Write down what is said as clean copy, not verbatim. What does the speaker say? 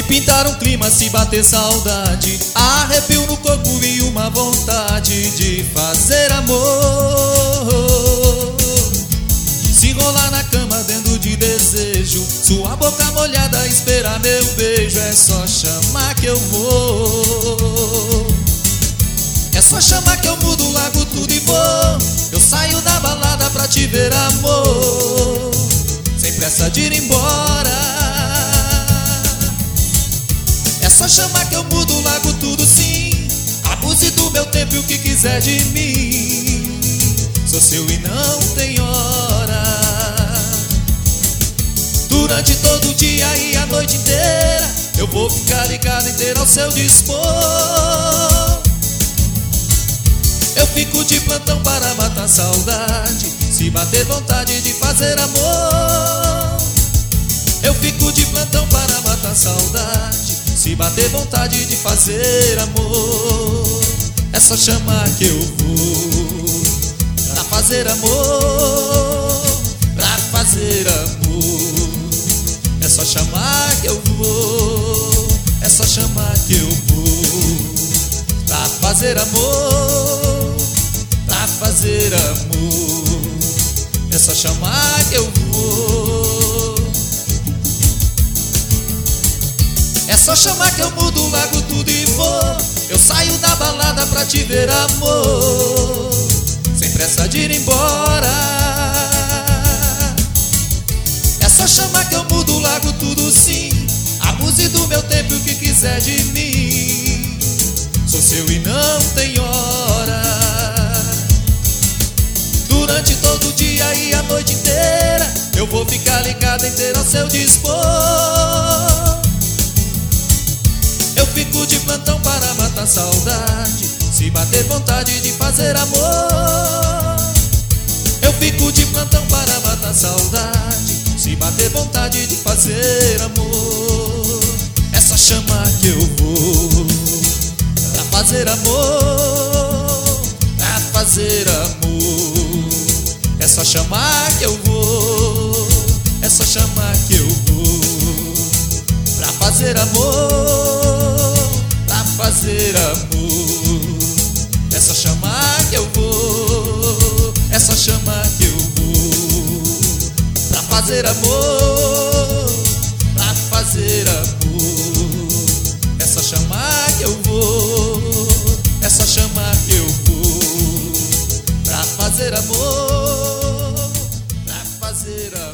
pintar um clima, se bater saudade, arrepio no corpo e uma vontade de fazer amor. Se rolar na cama dentro de desejo, sua boca molhada esperar meu beijo, é só chamar que eu vou. É só chamar que eu mudo, largo tudo e vou. Eu saio da balada pra te ver, amor, sem pressa de ir embora. É só chamar que eu mudo, largo tudo sim. Abuse do meu tempo e o que quiser de mim. Sou seu e não tem hora. Durante todo o dia e a noite inteira eu vou ficar ligado inteiro ao seu dispor. Eu fico de plantão para matar saudade, se bater vontade de fazer amor. Eu fico de plantão para matar saudade, se bater vontade de fazer amor. É só chamar que eu vou pra fazer amor, pra fazer amor. É só chamar que eu vou, é só chamar que eu vou pra fazer amor, pra fazer amor. É só chamar que eu vou. É só chamar que eu mudo, largo tudo e vou. Eu saio da balada pra te ver, amor, sem pressa de ir embora. É só chamar que eu mudo, largo tudo sim. Abuse do meu tempo e o que quiser de mim. Sou seu e não tem hora. Durante todo o dia e a noite inteira eu vou ficar ligado inteiro ao seu dispor. Eu fico de plantão para matar saudade, se bater vontade de fazer amor. Eu fico de plantão para matar saudade, se bater vontade de fazer amor. É só chamar que eu vou pra fazer amor, pra fazer amor. É só chamar que eu vou, é só chamar que eu vou pra fazer amor, pra fazer amor. É só chamar que eu vou, é só chamar que eu vou pra fazer amor, pra fazer amor. É só chamar que eu vou, é só chamar que eu vou pra fazer amor, pra fazer amor.